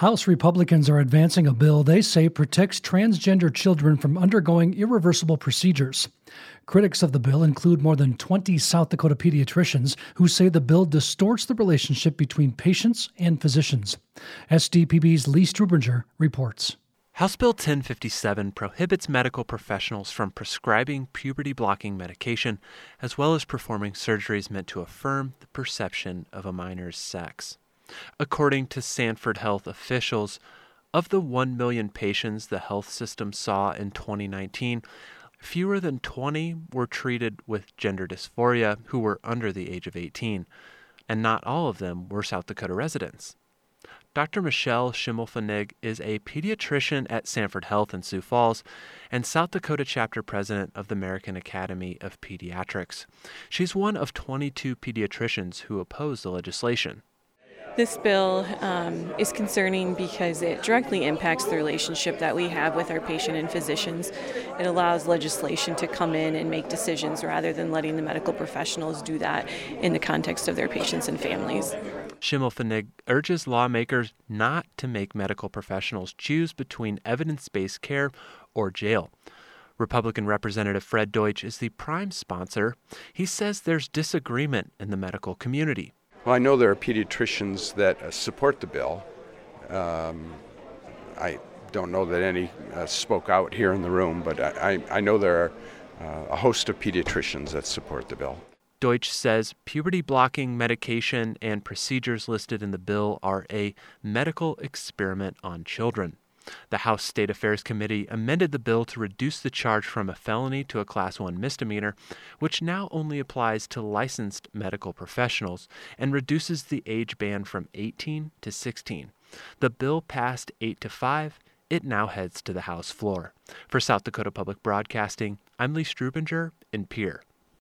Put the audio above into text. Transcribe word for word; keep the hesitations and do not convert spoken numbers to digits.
House Republicans are advancing a bill they say protects transgender children from undergoing irreversible procedures. Critics of the bill include more than twenty South Dakota pediatricians who say the bill distorts the relationship between patients and physicians. S D P B's Lee Strubinger reports. House Bill ten fifty-seven prohibits medical professionals from prescribing puberty-blocking medication, as well as performing surgeries meant to affirm the perception of a minor's sex. According to Sanford Health officials, of the one million patients the health system saw in twenty nineteen, fewer than twenty were treated with gender dysphoria who were under the age of eighteen, and not all of them were South Dakota residents. Doctor Michelle Schimmelfennig is a pediatrician at Sanford Health in Sioux Falls and South Dakota chapter president of the American Academy of Pediatrics. She's one of twenty-two pediatricians who oppose the legislation. This bill um, is concerning because it directly impacts the relationship that we have with our patient and physicians. It allows legislation to come in and make decisions rather than letting the medical professionals do that in the context of their patients and families. Schimmelfennig urges lawmakers not to make medical professionals choose between evidence-based care or jail. Republican Representative Fred Deutsch is the prime sponsor. He says there's disagreement in the medical community. Well, I know there are pediatricians that uh, support the bill. Um, I don't know that any uh, spoke out here in the room, but I, I know there are uh, a host of pediatricians that support the bill. Deutsch says puberty-blocking medication and procedures listed in the bill are a medical experiment on children. The House State Affairs Committee amended the bill to reduce the charge from a felony to a Class one misdemeanor, which now only applies to licensed medical professionals, and reduces the age band from eighteen to sixteen. The bill passed eight to five. It now heads to the House floor. For South Dakota Public Broadcasting, I'm Lee Strubinger in Pierre.